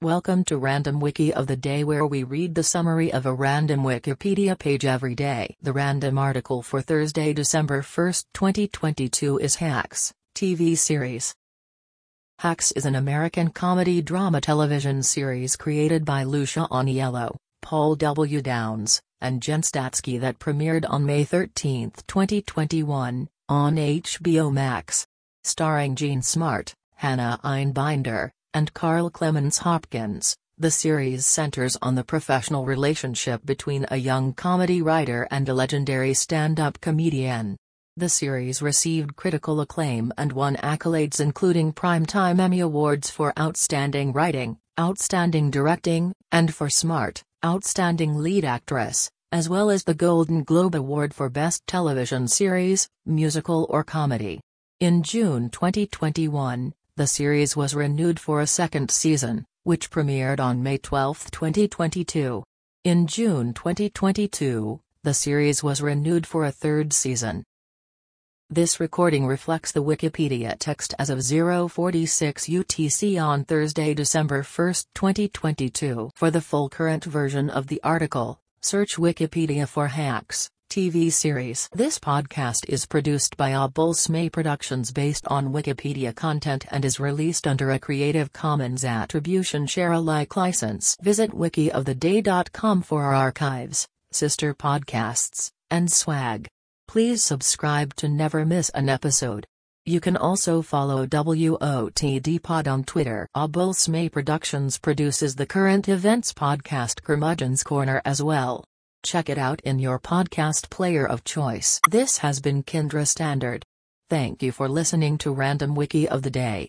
Welcome to Random Wiki of the Day, where we read the summary of a random Wikipedia page every day. The random article for Thursday, December 1, 2022 is Hacks, TV series. Hacks is an American comedy drama television series created by Lucia Aniello, Paul W. Downs, and Jen Statsky that premiered on May 13, 2021, on HBO Max. Starring Jean Smart, Hannah Einbinder, and Carl Clemens Hopkins, the series centers on the professional relationship between a young comedy writer and a legendary stand-up comedian. The series received critical acclaim and won accolades including Primetime Emmy Awards for Outstanding Writing, Outstanding Directing, and for Smart, Outstanding Lead Actress, as well as the Golden Globe Award for Best Television Series, Musical or Comedy. In June 2021, the series was renewed for a second season, which premiered on May 12, 2022. In June 2022, the series was renewed for a third season. This recording reflects the Wikipedia text as of 0:46 UTC on Thursday, December 1, 2022. For the full current version of the article, search Wikipedia for Hacks, TV series. This podcast is produced by Obulsme Productions based on Wikipedia content and is released under a Creative Commons Attribution Share-alike license. Visit wikioftheday.com for our archives, sister podcasts, and swag. Please subscribe to never miss an episode. You can also follow WOTD Pod on Twitter. Obulsme Productions produces the current events podcast Curmudgeon's Corner as well. Check it out in your podcast player of choice. This has been Kindra Standard. Thank you for listening to Random Wiki of the Day.